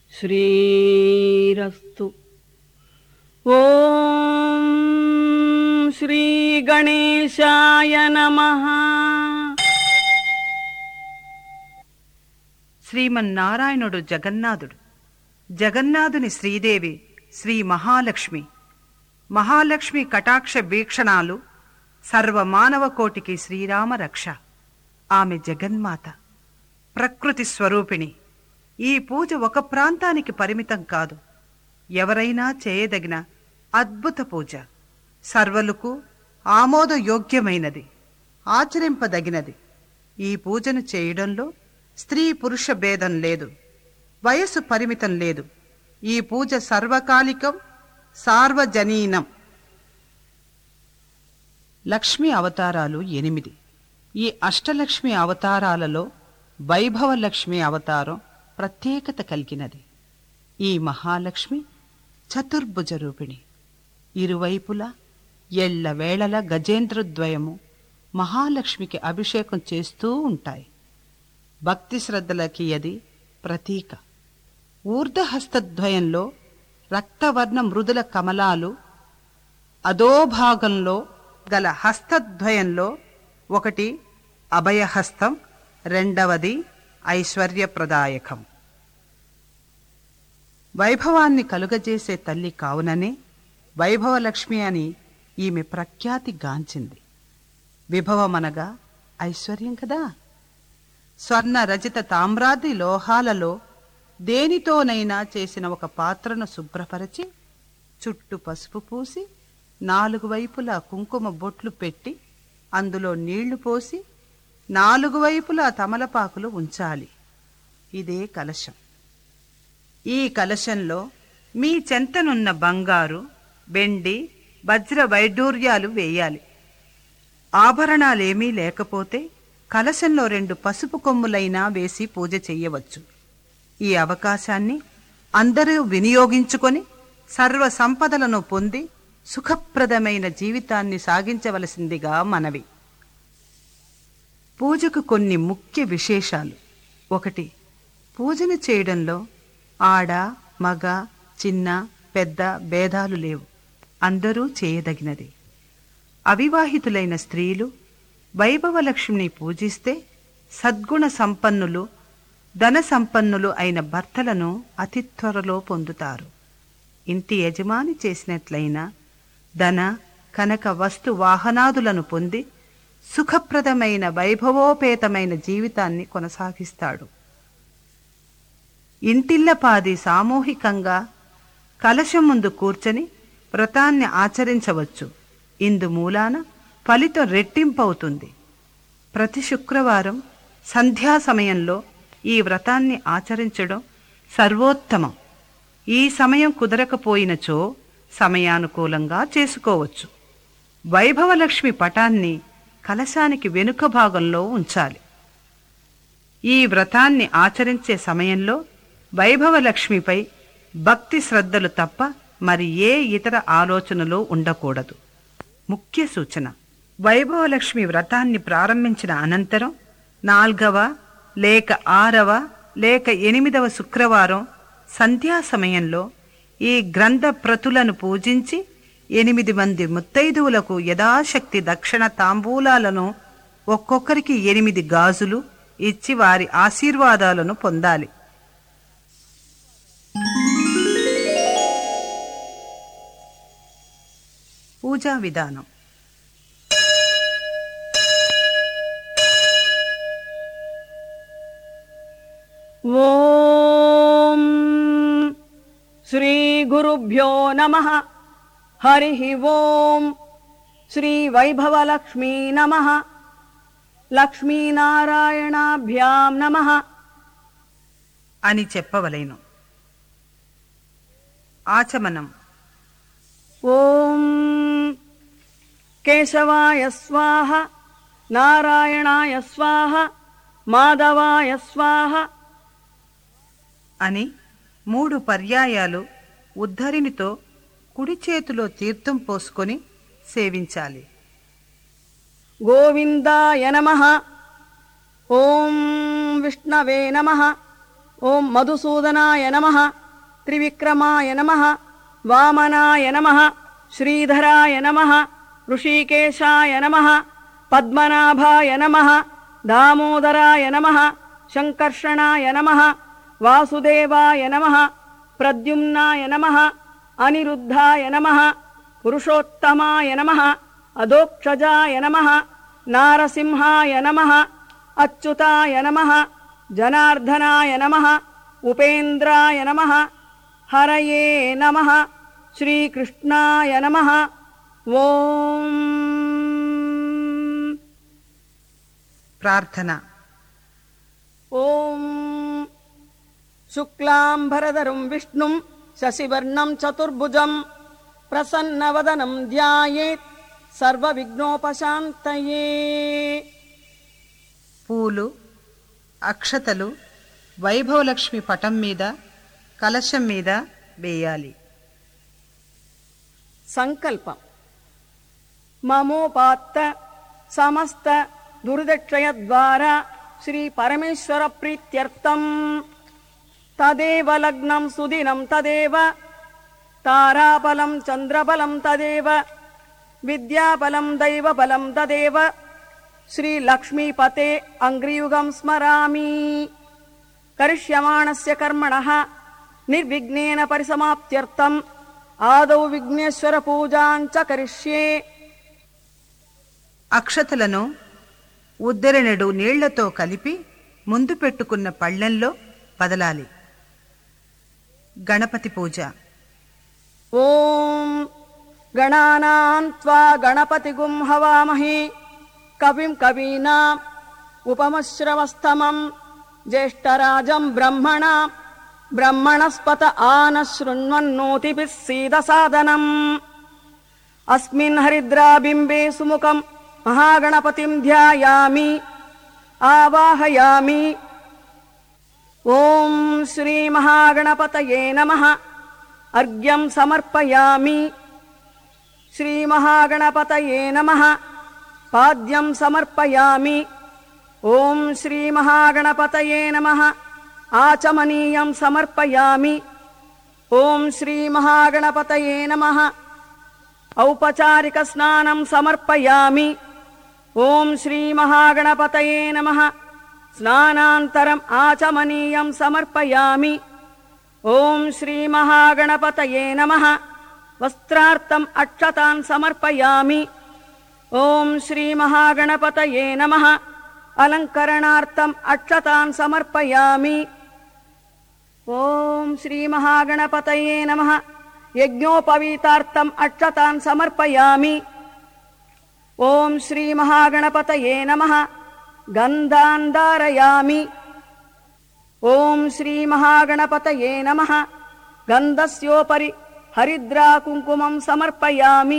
శ్రీరస్తు. ఓం శ్రీ గణేశాయ నమః. శ్రీమన్నారాయణుడు జగన్నాథుడు, జగన్నాథుని శ్రీదేవి శ్రీ మహాలక్ష్మి. మహాలక్ష్మి కటాక్ష వీక్షణాలు సర్వమానవ కోటికి శ్రీరామ రక్ష. ఆమె జగన్మాత, ప్రకృతి స్వరూపిణి. ఈ పూజ ఒక ప్రాంతానికి పరిమితం కాదు, ఎవరైనా చేయదగిన అద్భుత పూజ. సర్వలకు ఆమోదయోగ్యమైనది, ఆచరింపదగినది. ఈ పూజను చేయడంలో స్త్రీ పురుష భేదం లేదు, వయస్సు పరిమితం లేదు. ఈ పూజ సర్వకాలికం, సార్వజనీనం. లక్ష్మీ అవతారాలు 8. ఈ అష్టలక్ష్మి అవతారాలలో వైభవలక్ష్మి అవతారం ప్రత్యేకత కలిగినది. ఈ మహాలక్ష్మి చతుర్భుజ రూపిణి. ఇరువైపులా ఎళ్లవేళల గజేంద్రద్వయము మహాలక్ష్మికి అభిషేకం చేస్తూ ఉంటాయి. భక్తి శ్రద్ధలకి అది ప్రతీక. ఊర్ధహస్తద్వయంలో రక్తవర్ణ మృదుల కమలాలు, అధోభాగంలో గల హస్తద్వయంలో ఒకటి అభయహస్తం, రెండవది ఐశ్వర్యప్రదాయకం. వైభవాన్ని కలుగజేసే తల్లి కావుననే వైభవలక్ష్మి అని ఈమె ప్రఖ్యాతి గాంచింది. విభవమనగా ఐశ్వర్యం కదా. స్వర్ణ రజిత తామ్రాది లోహాలలో దేనితోనైనా చేసిన ఒక పాత్రను శుభ్రపరచి చుట్టూ పసుపు పూసి 4 వైపులా కుంకుమ బొట్లు పెట్టి అందులో నీళ్లు పోసి 4 వైపులా తమలపాకులు ఉంచాలి. ఇదే కలశం. ఈ కలశంలో మీ చెంతనున్న బంగారు, వెండి, వజ్ర వైడూర్యాలు వేయాలి. ఆభరణాలేమీ లేకపోతే కలశంలో 2 పసుపు కొమ్ములైనా వేసి పూజ చెయ్యవచ్చు. ఈ అవకాశాన్ని అందరూ వినియోగించుకొని సర్వ సంపదలను పొంది సుఖప్రదమైన జీవితాన్ని సాగించవలసిందిగా మనవి. పూజకు కొన్ని ముఖ్య విశేషాలు. 1. పూజను చేయడంలో ఆడ, మగ, చిన్న, పెద్ద భేదాలు లేవు. అందరూ చేయదగినది. అవివాహితులైన స్త్రీలు వైభవలక్ష్మిని పూజిస్తే సద్గుణ సంపన్నులు, ధన సంపన్నులు అయిన భర్తలను అతి త్వరలో పొందుతారు. ఇంటి యజమాని చేసినట్లయినా ధన, కనక, వస్తు వాహనాదులను పొంది సుఖప్రదమైన వైభవోపేతమైన జీవితాన్ని కొనసాగిస్తాడు. ఇంటిల్లపాది సామూహికంగా కలశం ముందు కూర్చొని వ్రతాన్ని ఆచరించవచ్చు. ఇందు మూలాన ఫలితం రెట్టింపవుతుంది. ప్రతి శుక్రవారం సంధ్యా సమయంలో ఈ వ్రతాన్ని ఆచరించడం సర్వోత్తమం. ఈ సమయం కుదరకపోయినచో సమయానుకూలంగా చేసుకోవచ్చు. వైభవలక్ష్మి పటాన్ని కలశానికి వెనుక భాగంలో ఉంచాలి. ఈ వ్రతాన్ని ఆచరించే సమయంలో వైభవలక్ష్మిపై భక్తి శ్రద్ధలు తప్ప మరి ఏ ఇతర ఆలోచనలు ఉండకూడదు. ముఖ్య సూచన: వైభవలక్ష్మి వ్రతాన్ని ప్రారంభించిన అనంతరం 4వ లేక 6వ లేక 8వ శుక్రవారం సంధ్యా సమయంలో ఈ గ్రంథ ప్రతులను పూజించి 8 మంది ముత్తైదువులకు యథాశక్తి దక్షిణ తాంబూలాలను, ఒక్కొక్కరికి 8 గాజులు ఇచ్చి వారి ఆశీర్వాదాలను పొందాలి. పూజా విధానం: ఓం శ్రీ గురుభ్యో నమః. హరి ఓం. శ్రీ వైభవలక్ష్మీ నమః. లక్ష్మీనారాయణాభ్యాం నమః అని చెప్పవలెను. ఆచమనం: ఓం కేశవాయ స్వాహ, నారాయణాయ స్వాహ, మాధవాయ స్వాహ అని 3 పర్యాయాలు ఉద్ధరినితో కుడి చేతిలో తీర్థం పోసుకొని సేవించాలి. గోవిందాయ నమః. ఓం విష్ణవే నమః. ఓం మధుసూదనాయ నమః, త్రివిక్రమాయ నమః, వామనాయ నమః, శ్రీధరాయ నమః, ఋషికేశాయ నమః, పద్మనాభాయ నమః, దామోదరాయ నమః, శంకర్షణాయ నమః, వాసుదేవాయ నమః, ప్రద్యుమ్నాయ నమః, అనిరుద్ధాయ నమః, పురుషోత్తమాయ నమః, అదోక్షజాయ నమః, నారసింహాయ నమః, అచ్యుతాయ నమః, జనార్దనాయ నమః, ఉపేంద్రాయ నమః, హరయే నమః, శ్రీకృష్ణాయ నమః. ఓం ప్రార్థన. ఓం శుక్లాంబరధరం విష్ణుం శశివర్ణం చతుర్భుజం ప్రసన్నవదనం ధ్యాయేత్ సర్వవిఘ్నోపశాంతయే. పూలు, అక్షతలు వైభవలక్ష్మి పటం మీద, కలశం మీద వేయాలి. సంకల్పం. మమోపాత్త సమస్త దుర్దక్షయ ద్వారా శ్రీ పరమేశ్వర ప్రీత్యర్థం తదేవ లగ్నం సుదినం తదేవ తారాబలం చంద్రబలం తదేవ విద్యాబలం దైవబలం తదేవ శ్రీలక్ష్మీపతే అంగ్రియుగం స్మరామి. కరిష్యమాణస్య కర్మణః నిర్విఘ్నేన పరిసమాప్త్యర్థం ఆదౌ విఘ్నేశ్వర పూజాంచ కరిష్యే. అక్షతలను ఉద్దరణెడు నీళ్లతో కలిపి ముందు పెట్టుకున్న పళ్ళెంలో వదలాలి. గణపతి పూజ. ఓం గణానాం త్వా గణపతిగుం హవామహే కవిం కవీనాం ఉపమశ్రవస్తమం జ్యేష్ఠరాజం బ్రహ్మణస్పత ఆనశృణ్వన్నోతిభిः సీదసాదనం. అస్మిన్ హరిద్రాబింబే సుముఖం మహాగణపతిం ధ్యాయామి ఆవాహయామి. ఓం శ్రీ మహాగణపతయే నమః. అర్ఘ్యం సమర్పయామి. శ్రీ మహాగణపతయే నమః. పాద్యం సమర్పయామి. ఓం శ్రీ మహాగణపతయే నమః. ఆచమనీయం సమర్పయామి. ఓం శ్రీ మహాగణపతయే నమః. ఔపచారిక స్నానం సమర్పయామి. ఓం శ్రీ మహాగణపతయే నమః. స్నానాంతరం ఆచమనీయం సమర్పయామి. ఓం శ్రీ మహాగణపతయే నమః. వస్త్రార్థం అక్షతాన్ సమర్పయామి. ఓం శ్రీ మహాగణపతయే నమః. అలంకరణార్థం అక్షతాన్ సమర్పయామి. ఓం శ్రీ మహాగణపతయే నమః. యజ్ఞోపవీతార్థం అక్షతాన్ సమర్పయామి. ఓం శ్రీ మహాగణపతయే నమః. గంధాన్ ధారయామి. ఓం శ్రీ మహాగణపతయే నమః. గంధస్యోపరి హరిద్రా కుంకుమం సమర్పయామి.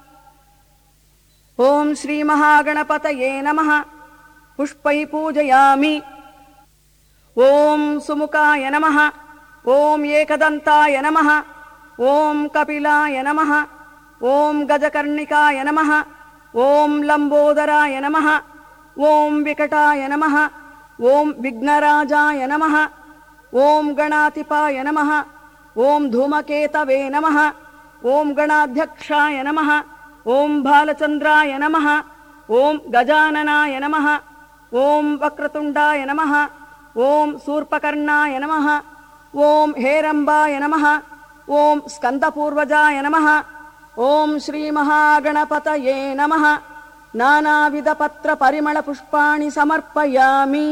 ఓం శ్రీ మహాగణపతయే నమః. పుష్పై పూజయామి. ఓం సుముఖాయ నమః. ఓం ఏకదంతాయ నమః. ఓం కపిలాయ నమః. ఓం గజకర్ణికాయ నమః. ఓం లంబోదరాయ నమః. ఓం వికటాయ నమః. ఓం విఘ్నరాజాయ నమః. ఓం గణాధిపాయ నమః. ఓం ధూమకేతవే నమః. ఓం గణాధ్యక్షాయ నమః. ఓం బాలచంద్రాయ నమః. ఓం గజాననాయ నమః. ఓం వక్రతుండాయ నమః. ఓం శూర్పకర్ణాయ నమః. ఓం హేరంబాయ నమః. ఓం స్కందపూర్వజాయ నమః. ఓం శ్రీ మహాగణపతయే నమః. నానావిధ పత్ర పరిమళ పుష్పాణి సమర్పయామి.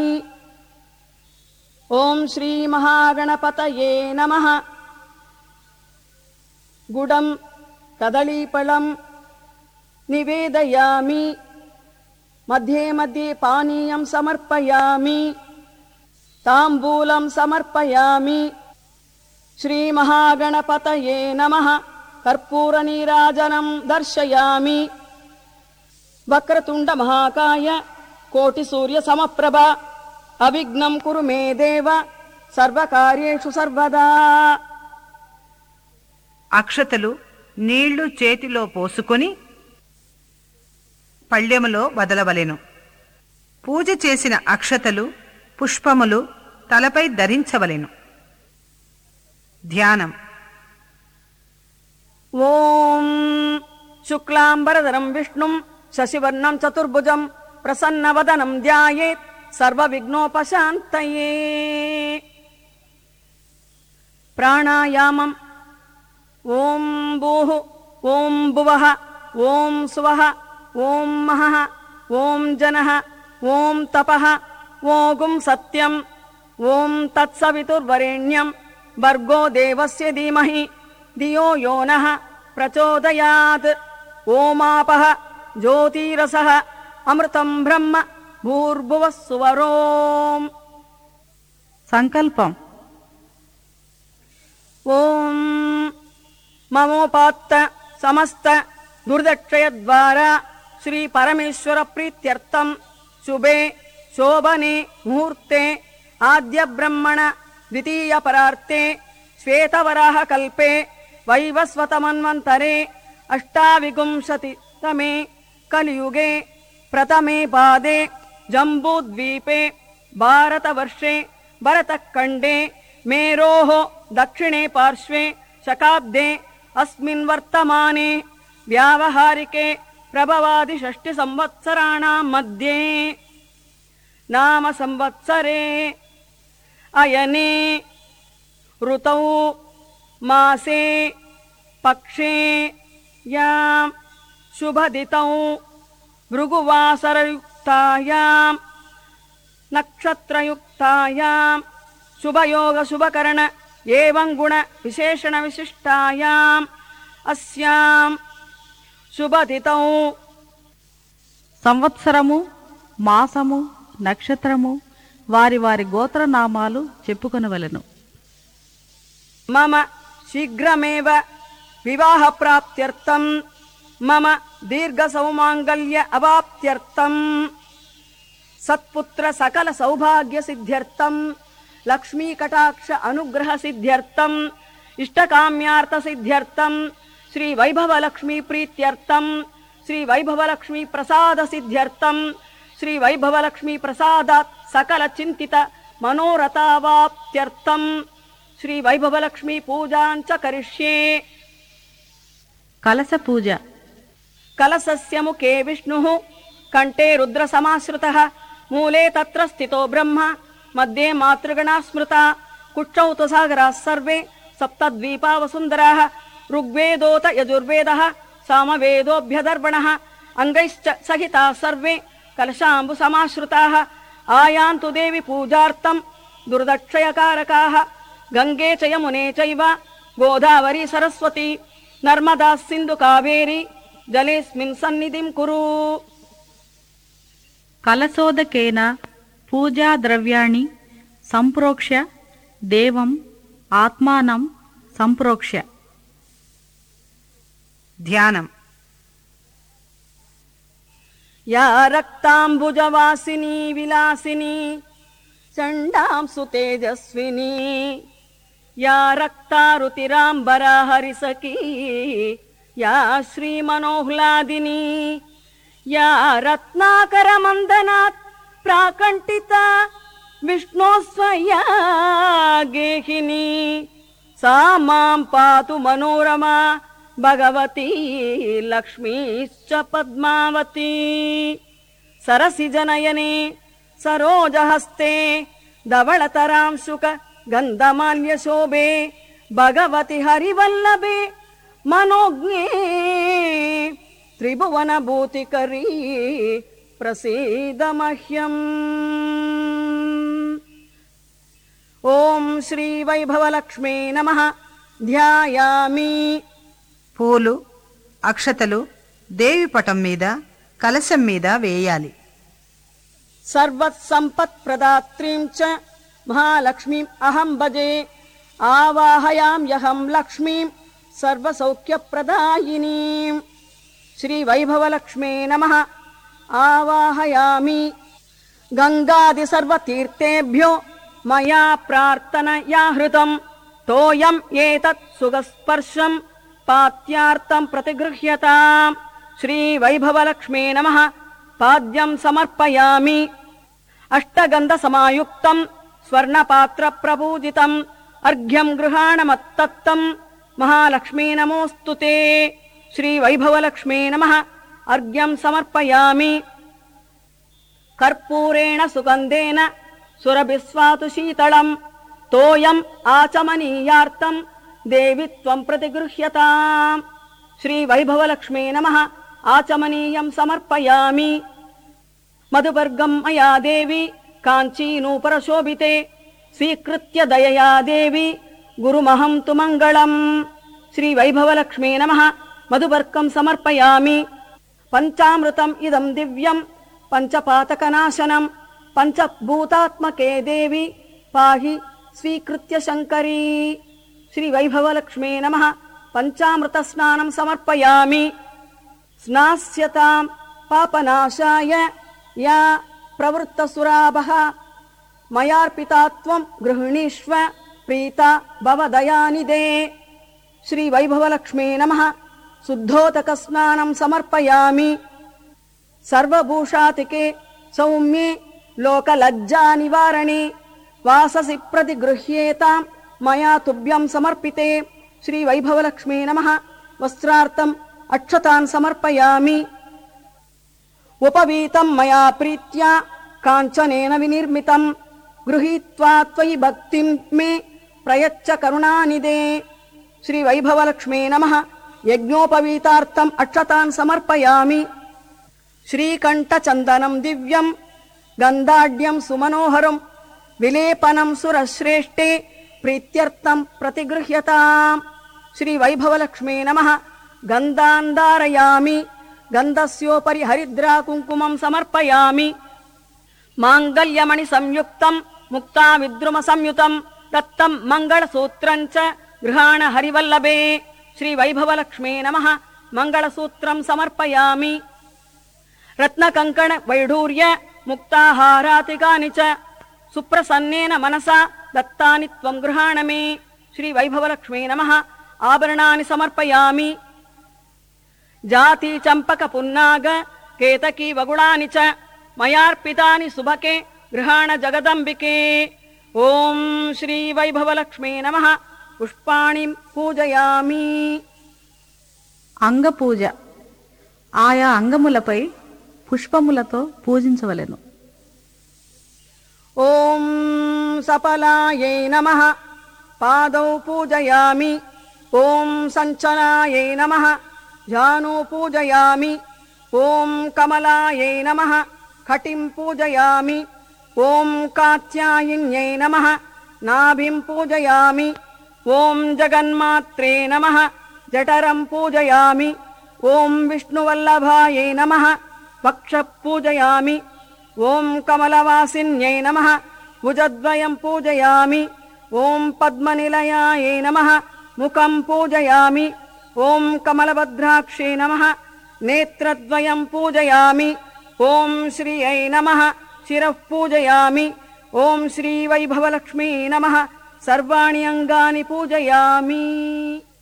ఓం శ్రీ మహాగణపతయే నమః. గుడం కదళీఫలం నివేదయామి. మధ్యే మధ్యే పానీయం సమర్పయామి. తాంబూలం సమర్పయామి. శ్రీ మహాగణపతయే నమః. కర్పూర నీరాజనం దర్శయామి. వక్రతుండ మహాకాయ కోటి సూర్య సమప్రభ అవిఘ్నం కురు మే దేవ సర్వకార్యేషు సర్వదా. అక్షతలు నీళ్లు చేతిలో పోసుకొని పళ్ళెములో వదలవలెను. పూజ చేసిన అక్షతలు, పుష్పములు తలపై ధరించవలెను. ధ్యానం. ఓం శుక్లాంబరధరం విష్ణుం శశివర్ణం చతుర్భుజం ప్రసన్నవదనం ధ్యాయేత్ సర్వవిఘ్నోపశాంతయే. ప్రాణాయామం. ఓం భూః ఓం భువః ఓం సువః ఓం మహః ఓం జనః ఓం తపః ఓం సత్యం ఓం తత్సవితుర్వరేణ్యం భర్గో దేవస్య ధీమహి ధియో యో నః ప్రచోదయాత్. ఓమాపః జ్యోతిరసః అమృతం బ్రహ్మ భూర్భువః సువరోం. సంకల్పం. ఓం మమోపాత్త సమస్త దుర్దక్షయద్వారా శ్రీ పరమేశ్వర ప్రీత్యర్థం శుభే శోభనే ముహూర్తే ఆద్య బ్రహ్మణ ద్వితీయ పరార్తే శ్వేతవరాహ కల్పే వైవస్వతమన్వంతరే అష్టావింశతితమే కలియుగే ప్రథమే పాదే జంబూద్వీపే భారతవర్షే భరతఖండే మేరోః దక్షిణే పార్శ్వే శకాబ్దే అస్మిన్ వర్తమానే వ్యావహారికే ప్రభవాది 6 సంవత్సరాణాం మధ్యే నామ సంవత్సరే అయనే ఋతౌ మాసే పక్షే యాం శుభదితౌ భృగువాసరయుక్తాయాం నక్షత్రయుక్తాయాం శుభయోగ శుభకరణ ఏవం గుణ విశేషణ విశిష్టాయాం అస్యాం శుభతిథౌ. సంవత్సరము, మాసము, నక్షత్రము, వారి వారి గోత్రనామాలు చెప్పుకొనవలెను. మమ శీఘ్రమేవ వివాహ ప్రాప్త్యర్థం మమ దీర్ఘ సౌమాంగల్య అవాప్త్యర్థం సత్పుత్ర సకల సౌభాగ్య సిద్ధ్యర్థం లక్ష్మీ కటాక్ష అనుగ్రహ సిద్ధ్యర్థం ఇష్టకామ్యార్థ సిద్ధ్యర్థం శ్రీ వైభవలక్ష్మీ ప్రీత్యర్థం శ్రీ వైభవలక్ష్మీ ప్రసాద సిద్ధ్యర్థం శ్రీ వైభవలక్ష్మీ ప్రసాదాత్ సకల చింతిత మనోరథావాప్త్యర్థం శ్రీ వైభవలక్ష్మీ పూజాంచ కరిష్యే. కలశ పూజ. కలశస్య ముఖే విష్ణుః కంఠే రుద్ర సమాశ్రితః మూలే తత్ర స్థితో బ్రహ్మ మధ్యే మాతృగణా స్మృతా కుక్షౌ తు సాగరాः సర్వే సప్తద్వీపా వసుంధరాः ఋగ్వేదోత యజుర్వేదः సామవేదోభ్యదర్వణः అంగైశ్చ సహితాः సర్వే కలశాంబు సమాశ్రితాः ఆయాంతు దేవి పూజార్థం దుర్దక్షయకారకాः గంగే చ యమునే చైవ గోదావరి సరస్వతి నర్మదా సింధు కావేరి జలేస్మిన్ సన్నిధిం కురు. కలశోదకేన పూజా ద్రవ్యాణి సంప్రోక్ష్య దేవం ఆత్మానం సంప్రోక్ష్య. ధ్యానం. యా రక్తాంబుజవాసిని విలాసిని చండాంసు తేజస్విని యా రక్తారుతిరాంబరా హరిసఖీ యా శ్రీమనోహ్లాదిని యా రత్నాకర మందనాత్ ప్రాకంఠిత విష్ణోస్వయా గేహిని సా మాం పాతు మనోరమా భగవతి లక్ష్మీశ్చ పద్మావతి. సరసిజనయనే సరోజహస్తే ధవళతరాంశుక గంధమాల్యశోభే భగవతి హరివల్లభే మనోజ్ఞే త్రిభువనభూతికరీ ప్రసీద మహ్యం. ఓం శ్రీ వైభవలక్ష్మీ నమః. ధ్యాయామి. పూలు, అక్షతలు దేవి పటం మీద, కలశం మీద వేయాలి. సర్వసంపత్ప్రదాత్రీం చ మహాలక్ష్మీం అహం భజే ఆవాహయామ్యహం లక్ష్మీం సర్వసౌఖ్యప్రదాయినీం. శ్రీ వైభవలక్ష్మీ నమః. ఆవాహయామి. గంగాది సర్వతీర్థేభ్యో మయా ప్రార్థనయా హృతం తోయం ఏతత్ సుగస్పర్శం పాత్యార్థం ప్రతిగృహ్యతాం. శ్రీ వైభవలక్ష్మీ నమః. పాద్యం సమర్పయామి. అష్టగంధ సమాయుక్తం स्वर्णपात्रप्रपूजितम् अर्घ्यम् गृहाणमत्तत्तम् महालक्ष्मी नमोऽस्तु ते। श्रीवैभवलक्ष्मी नमः। अर्घ्यम् समर्पयामि। कर्पूरेण सुगन्धेन सुरभिस्वातु शीतलम् तोयम् आचमनीयार्थम् देवि त्वम् प्रतिगृह्यताम्। श्रीवैभवलक्ष्मी नमः। आचमनीयम् समर्पयामि। मधुवर्गम् मया देवी काञ्चीनूपरशोभिते स्वीकृत्य दयया देवी गुरुमहम् तु मङ्गलम्। श्रीवैभवलक्ष्मी नमः। मधुवर्कम् समर्पयामि। पञ्चामृतम् इदम् दिव्यम् पञ्चपातकनाशनम् पञ्चभूतात्मके देवी पाहि स्वीकृत्य शङ्करी। श्रीवैभवलक्ष्मी नमः। पञ्चामृतस्नानम् समर्पयामि। स्नास्यताम् पापनाशाय या प्रवृत्तसुराभः मयार्पिता त्वम् गृह्णीष्व प्रीता भवदयानिधे। श्रीवैभवलक्ष्मी नमः। शुद्धोदकस्नानम् समर्पयामि। सर्वभूषातिके सौम्ये लोकलज्जानिवारणे वाससि प्रतिगृह्येताम् मया तुभ्यम् समर्पिते। श्रीवैभवलक्ष्मी नमः। वस्त्रार्थम् अक्षतान् समर्पयामि। उपवीतम् मया प्रीत्या काञ्चनेन विनिर्मितम् गृहीत्वा त्वयि भक्तिम् मे प्रयच्छ करुणानिधे। श्रीवैभवलक्ष्मी नमः। यज्ञोपवीतार्थम् अक्षतान् समर्पयामि। श्रीकण्ठचन्दनम् दिव्यम् गन्धाढ्यम् सुमनोहरम् विलेपनम् सुरश्रेष्ठे प्रीत्यर्थम् प्रतिगृह्यताम्। श्रीवैभवलक्ष्मी नमः। गन्धान् धारयामि। गन्धस्योपरि हरिद्रा कुङ्कुमम् समर्पयामि। माङ्गल्यमणि संयुक्तम् मुक्ता विद्रुम संयुतम् दत्तम् मङ्गलसूत्रम् च गृहाण हरिवल्लभे। श्रीवैभवलक्ष्मी नमः। मङ्गलसूत्रम् समर्पयामि। रत्नकङ्कण वैढूर्य मुक्ताहारातिकानि च सुप्रसन्नेन मनसा दत्तानि त्वम् गृहाण मे। श्रीवैभवलक्ष्मी नमः। आभरणानि समर्पयामि। जाति चम्पक पुन्नाग केतकी वगुळानि च मयार्पितानि सुभके गृहाण जगदम्बिके। ॐ श्रीवैभवलक्ष्मी नमः। पुष्पाणि पूजयामि। అంగపూజ ఆయా అంగములపై పుష్పములతో పూజించవలెను. ॐ सफलायै नमः। पादौ पूजयामि। ॐ सञ्चनायै नमः। जानु पूजयामि। ॐ कमलायै नमः। कटिम् पूजयामि। ॐ कात्यायिन्यै नमः। नाभिम् पूजयामि। ॐ जगन्मात्रे नमः। जठरम् पूजयामि। ॐ विष्णुवल्लभायै नमः। वक्षः पूजयामि। ॐ कमलवासिन्यै नमः। भुजद्वयम् पूजयामि। ॐ पद्मनिलयायै नमः। मुखम् पूजयामि। ॐ कमलभद्राक्षे नमः। नेत्रद्वयम् पूजयामि। ॐ श्रियै नमः। शिरः पूजयामि। ॐ श्रीवैभवलक्ष्मी नमः। सर्वाणि अङ्गानि पूजयामि।